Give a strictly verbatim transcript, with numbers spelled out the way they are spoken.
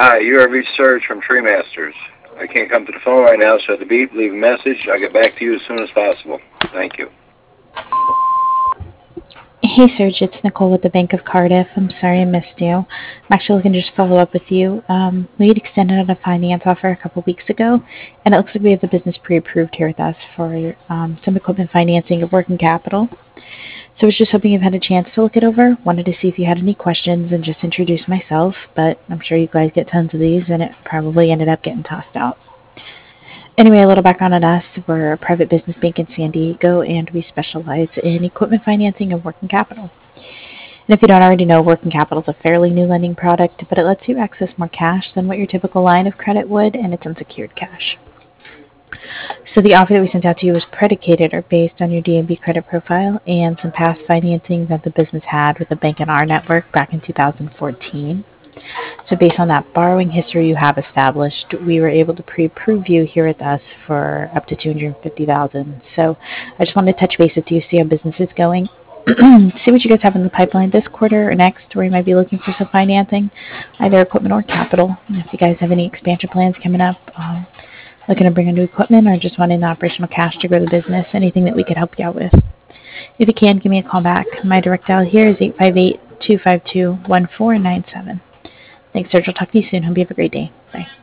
Hi, you have reached Surge from Tree Masters. I can't come to the phone right now, so at the beep, leave a message. I'll get back to you as soon as possible. Thank you. Hey Serge, it's Nicole with the Bank of Cardiff. I'm sorry I missed you. I'm actually looking to just follow up with you. Um, we had extended on a finance offer a couple weeks ago, and it looks like we have the business pre-approved here with us for um, some equipment financing of working capital. So I was just hoping you've had a chance to look it over. Wanted to see if you had any questions and just introduce myself, but I'm sure you guys get tons of these, and it probably ended up getting tossed out. Anyway, a little background on us. We're a private business bank in San Diego, and we specialize in equipment financing and working capital. And if you don't already know, working capital is a fairly new lending product, but it lets you access more cash than what your typical line of credit would, and it's unsecured cash. So the offer that we sent out to you was predicated or based on your D and B credit profile and some past financing that the business had with a bank in our network back in two thousand fourteen. So based on that borrowing history you have established, we were able to pre-approve you here with us for up to two hundred fifty thousand dollars. So I just wanted to touch base with you, see how business is going, see what you guys have in the pipeline this quarter or next, where you might be looking for some financing, either equipment or capital. And if you guys have any expansion plans coming up, um, looking to bring in new equipment, or just wanting the operational cash to grow the business, anything that we could help you out with. If you can, give me a call back. My direct dial here is eight five eight, two five two, one four nine seven. Thanks, Serge. I'll talk to you soon. Hope you have a great day. Bye.